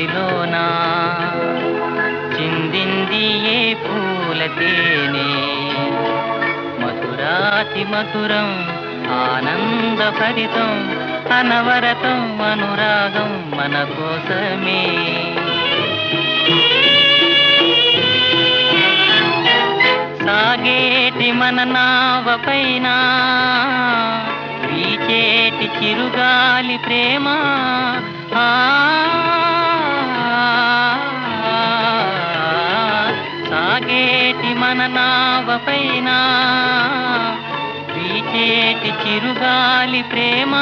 కోయిలోనా చిందింది ఏ పూల తేనె మధురాతి మధురం ఆనందభరితం అనవరతం అనురాగం మన కోసమే సాగేటి మన నావపైన వీచేటి చిరుగాలి ప్రేమ సాగేటి మన నావపైన వీచేటి చిరుగాలి ప్రేమ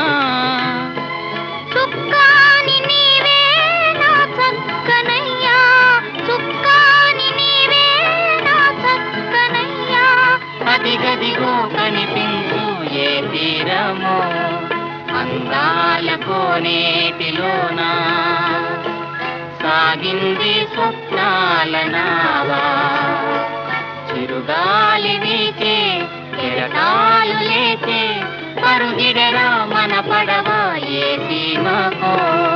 చుక్కాని నీవే నా చక్కనయ్యా చుక్కాని నీవే నా చక్కనయ్యా అదిగదిగో కనిపించు ఏ తీరమో అందాల కోనేటిలోనా సాగింది స్వప్నాల నావా చిరుగాలి వీచే కెరటాలు లేచే పరుగిడరా మన పడవ ఏ సీమకో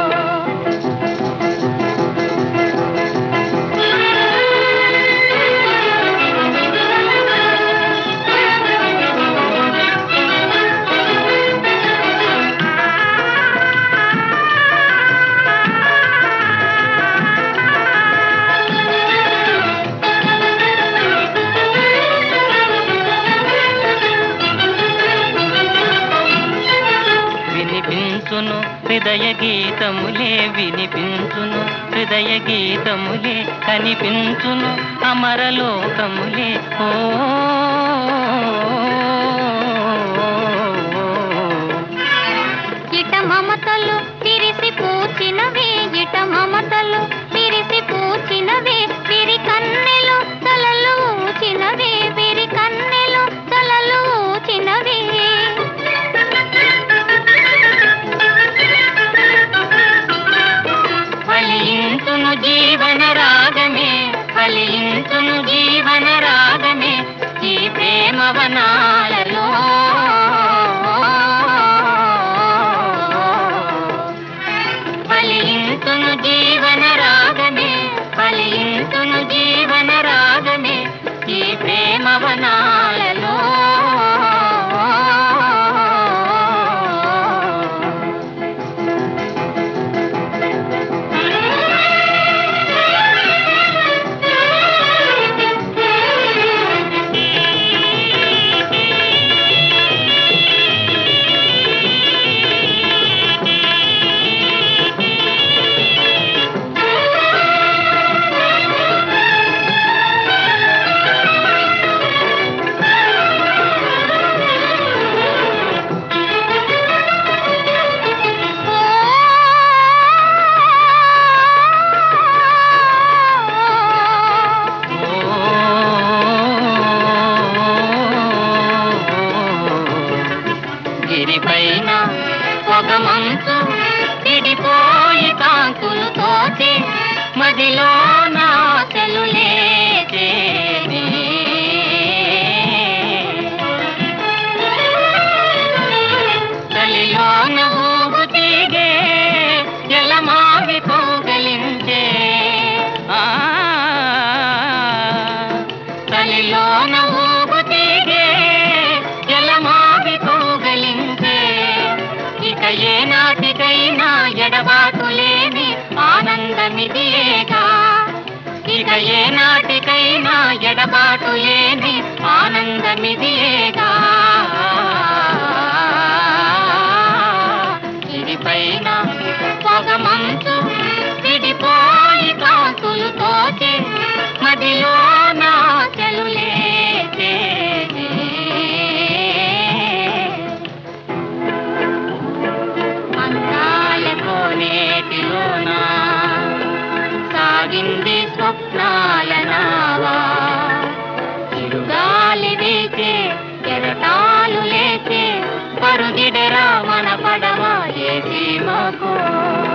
వినిపించును హృదయ గీతములే వినిపించును హృదయ గీతములే కనిపించును అమరలోకములే ఓ ఇట మమతలు విరిసి పూచినవే ఇట మమతలు విరిసి పూచినవే విరి కన్నెలు తలలు ఊచినవే విరి కన్నెలు తలలు ఊచినవే ఫలించును జీవన రాగమే ఫలించును జీవన రాగమే ఈ ప్రేమ వనాలలో ఫలించును జీవన రాగమే ఫలించును జీవన రాగమే ఈ ప్రేమ వనాలలో గిరిపైన ఒక మంచు విడిపోయి కాంతులు తోచి మదిలో నాశలు లేచేనే తలిలోన ఊగు తీగే జలమావి కౌగలించే తలిలోన ఊగు తీగే జలమావి కౌగలించే ఇక ఏ నాటికైనా ఎడబాటు లేని ఆనందమిదియేగా ఇక ఏ నాటికైనా ఎడబాటు లేని ఆనందమిదియేగా గిరిపైన పొగ మంచు విడిపోయి కాంతులు తోచి మదిలో నాశలు లేచేనే అందాల కోనేటిలోనా సాగింది స్వప్నాల నావా చిరుగాలి వీచే కెరటాలు లేచే పరుగిడరా మన పడవ ఏ సీమకో